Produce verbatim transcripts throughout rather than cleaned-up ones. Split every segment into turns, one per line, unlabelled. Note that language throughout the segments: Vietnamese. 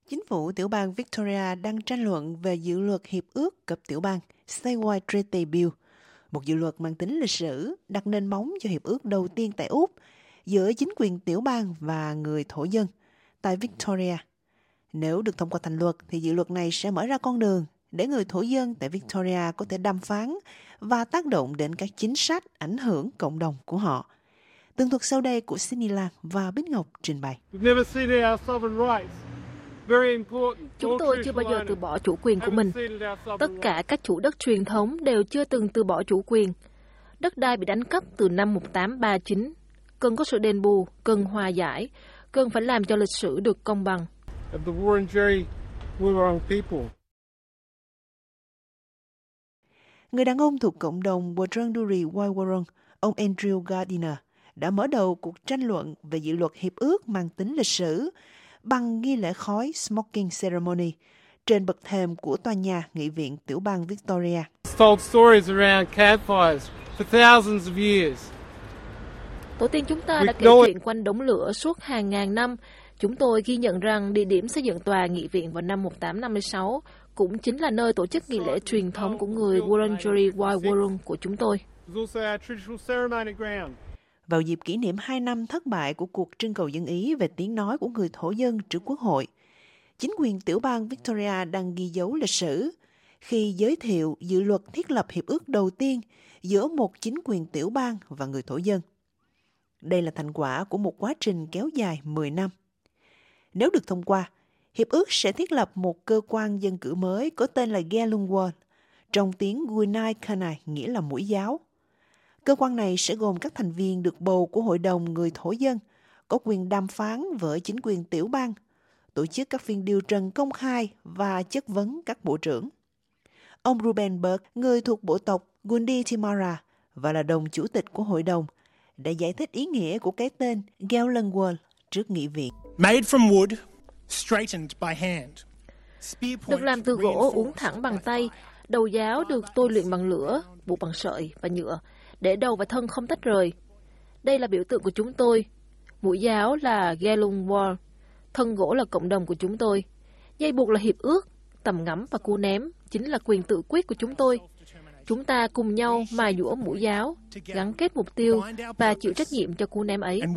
Chính phủ tiểu bang Victoria đang tranh luận về dự luật hiệp ước cấp tiểu bang Statewide Treaty Bill, một dự luật mang tính lịch sử đặt nền móng cho hiệp ước đầu tiên tại Úc giữa chính quyền tiểu bang và người thổ dân tại Victoria. Nếu được thông qua thành luật thì dự luật này sẽ mở ra con đường để người thổ dân tại Victoria có thể đàm phán và tác động đến các chính sách ảnh hưởng cộng đồng của họ. Tường thuật sau đây của Sydney Lan và Bích Ngọc trình bày.
Chúng tôi chưa bao giờ từ bỏ chủ quyền của mình. Tất cả các chủ đất truyền thống đều chưa từng từ bỏ chủ quyền. Đất đai bị đánh cắp từ năm một nghìn tám trăm ba mươi chín. Cần có sự đền bù, cần hòa giải, cần phải làm cho lịch sử được công bằng.
Người đàn ông thuộc cộng đồng Wurundjeri Woi-wurrung, ông Andrew Gardiner, đã mở đầu cuộc tranh luận về dự luật hiệp ước mang tính lịch sử bằng nghi lễ khói smoking ceremony trên bậc thềm của tòa nhà nghị viện tiểu bang Victoria.
Tổ tiên chúng ta đã kể chuyện quanh đống lửa suốt hàng ngàn năm. Chúng tôi ghi nhận rằng địa điểm xây dựng tòa nghị viện vào năm một nghìn tám trăm năm mươi sáu cũng chính là nơi tổ chức nghi lễ truyền thống của người Wurundjeri Woi-wurrung của chúng tôi.
Vào dịp kỷ niệm hai năm thất bại của cuộc trưng cầu dân Ý về tiếng nói của người thổ dân trước Quốc hội, chính quyền tiểu bang Victoria đang ghi dấu lịch sử khi giới thiệu dự luật thiết lập hiệp ước đầu tiên giữa một chính quyền tiểu bang và người thổ dân. Đây là thành quả của một quá trình kéo dài mười năm. Nếu được thông qua, hiệp ước sẽ thiết lập một cơ quan dân cử mới có tên là Gelungwal, trong tiếng Guinai-Kanai nghĩa là mũi giáo. Cơ quan này sẽ gồm các thành viên được bầu của Hội đồng người thổ dân, có quyền đàm phán với chính quyền tiểu bang, tổ chức các phiên điều trần công khai và chất vấn các bộ trưởng. Ông Ruben Burke, người thuộc bộ tộc Ngundi Timara và là đồng chủ tịch của hội đồng, đã giải thích ý nghĩa của cái tên Gelungwal trước nghị viện.
Made from wood, straightened by hand.
Được làm từ gỗ uốn thẳng bằng tay, đầu giáo được tôi luyện bằng lửa, buộc bằng sợi và nhựa, để đầu và thân không tách rời. Đây là biểu tượng của chúng tôi. Mũi giáo là Gelungwal, thân gỗ là cộng đồng của chúng tôi. Dây buộc là hiệp ước, tầm ngắm và cú ném chính là quyền tự quyết của chúng tôi. Chúng ta cùng nhau mài dũa mũi giáo, gắn kết mục tiêu và chịu trách nhiệm cho cú ném ấy.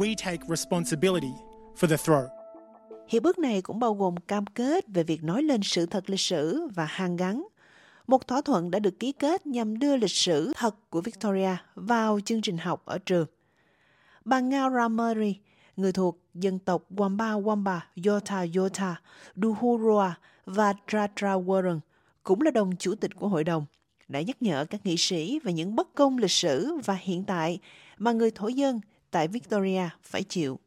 Hiệp ước này cũng bao gồm cam kết về việc nói lên sự thật lịch sử và hàn gắn. Một thỏa thuận đã được ký kết nhằm đưa lịch sử thật của Victoria vào chương trình học ở trường. Bà Ngao Ramari, người thuộc dân tộc Wamba Wamba, Yota Yota, Duhurua và Tratra Wurrung, cũng là đồng chủ tịch của hội đồng, đã nhắc nhở các nghị sĩ về những bất công lịch sử và hiện tại mà người thổ dân tại Victoria phải chịu.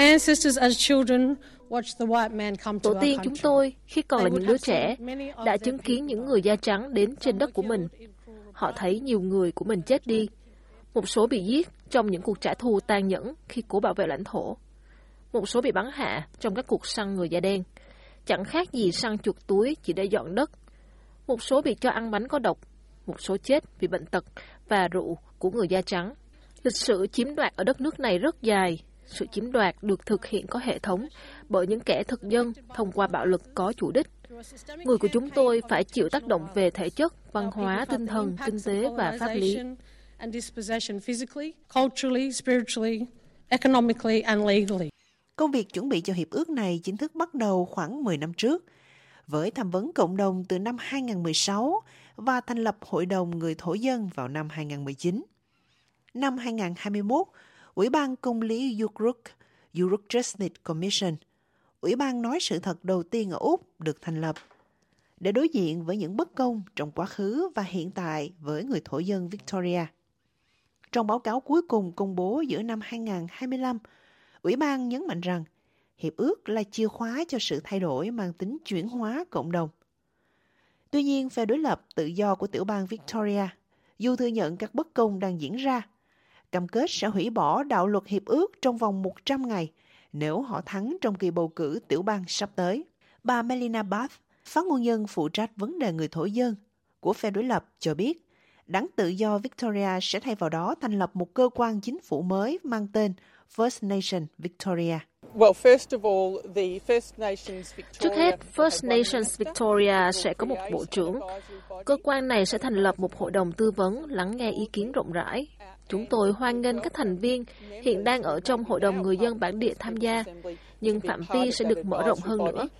Tổ tiên chúng tôi, khi còn là những đứa trẻ, đã chứng kiến những người da trắng đến trên đất của mình. Họ thấy nhiều người của mình chết đi. Một số bị giết trong những cuộc trả thù tàn nhẫn khi cố bảo vệ lãnh thổ. Một số bị bắn hạ trong các cuộc săn người da đen. Chẳng khác gì săn chuột túi chỉ để dọn đất. Một số bị cho ăn bánh có độc. Một số chết vì bệnh tật và rượu của người da trắng. Lịch sử chiếm đoạt ở đất nước này rất dài. Sự chiếm đoạt được thực hiện có hệ thống bởi những kẻ thực dân thông qua bạo lực có chủ đích. Người của chúng tôi phải chịu tác động về thể chất, văn hóa, tinh thần, kinh tế và pháp lý.
Công việc chuẩn bị cho hiệp ước này chính thức bắt đầu khoảng mười năm trước, với tham vấn cộng đồng từ năm hai không một sáu và thành lập Hội đồng người thổ dân vào năm hai không một chín. Năm hai không hai mốt, Ủy ban Công lý Yuruk, Yuruk Justice Commission, Ủy ban nói sự thật đầu tiên ở Úc được thành lập để đối diện với những bất công trong quá khứ và hiện tại với người thổ dân Victoria. Trong báo cáo cuối cùng công bố giữa năm hai không hai lăm, Ủy ban nhấn mạnh rằng hiệp ước là chìa khóa cho sự thay đổi mang tính chuyển hóa cộng đồng. Tuy nhiên, phe đối lập tự do của tiểu bang Victoria, dù thừa nhận các bất công đang diễn ra, cam kết sẽ hủy bỏ đạo luật hiệp ước trong vòng một trăm ngày nếu họ thắng trong kỳ bầu cử tiểu bang sắp tới. Bà Melina Bath, phát ngôn nhân phụ trách vấn đề người thổ dân của phe đối lập, cho biết đảng tự do Victoria sẽ thay vào đó thành lập một cơ quan chính phủ mới mang tên First Nation Victoria.
Trước hết, First Nations Victoria sẽ có một bộ trưởng. Cơ quan này sẽ thành lập một hội đồng tư vấn lắng nghe ý kiến rộng rãi. Chúng tôi hoan nghênh các thành viên hiện đang ở trong Hội đồng Người dân bản địa tham gia, nhưng phạm vi sẽ được mở rộng hơn nữa.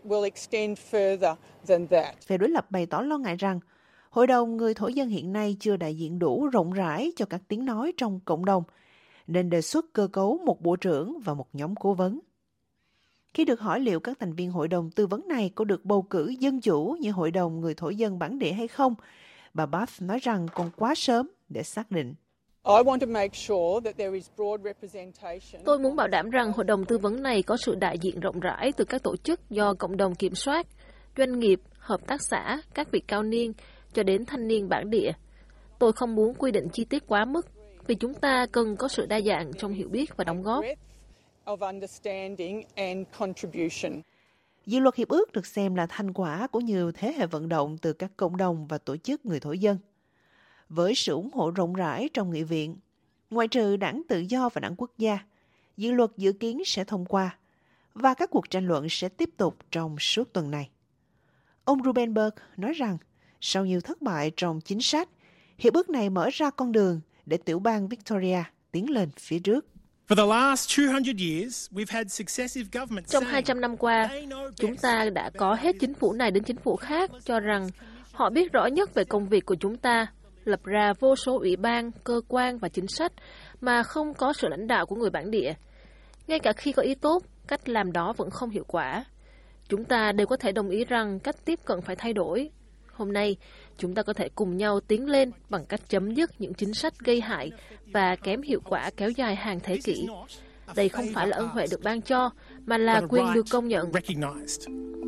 Phe đối lập bày tỏ lo ngại rằng Hội đồng Người thổ dân hiện nay chưa đại diện đủ rộng rãi cho các tiếng nói trong cộng đồng, nên đề xuất cơ cấu một bộ trưởng và một nhóm cố vấn. Khi được hỏi liệu các thành viên hội đồng tư vấn này có được bầu cử dân chủ như Hội đồng Người thổ dân bản địa hay không, bà Bath nói rằng còn quá sớm để xác định.
Tôi muốn bảo đảm rằng hội đồng tư vấn này có sự đại diện rộng rãi từ các tổ chức do cộng đồng kiểm soát, doanh nghiệp, hợp tác xã, các vị cao niên, cho đến thanh niên bản địa. Tôi không muốn quy định chi tiết quá mức, vì chúng ta cần có sự đa dạng trong hiểu biết và đóng góp.
Dự luật hiệp ước được xem là thành quả của nhiều thế hệ vận động từ các cộng đồng và tổ chức người thổ dân. Với sự ủng hộ rộng rãi trong nghị viện, ngoại trừ Đảng Tự do và Đảng Quốc gia, dự luật dự kiến sẽ thông qua và các cuộc tranh luận sẽ tiếp tục trong suốt tuần này. Ông Ruben Burke nói rằng, sau nhiều thất bại trong chính sách, hiệp ước này mở ra con đường để tiểu bang Victoria tiến lên phía trước.
Trong hai trăm năm qua, chúng ta đã có hết chính phủ này đến chính phủ khác cho rằng họ biết rõ nhất về công việc của chúng ta, lập ra vô số ủy ban, cơ quan và chính sách mà không có sự lãnh đạo của người bản địa. Ngay cả khi có ý tốt, cách làm đó vẫn không hiệu quả. Chúng ta đều có thể đồng ý rằng cách tiếp cận phải thay đổi. Hôm nay, chúng ta có thể cùng nhau tiến lên bằng cách chấm dứt những chính sách gây hại và kém hiệu quả kéo dài hàng thế kỷ. Đây không phải là ân huệ được ban cho, mà là quyền được công nhận.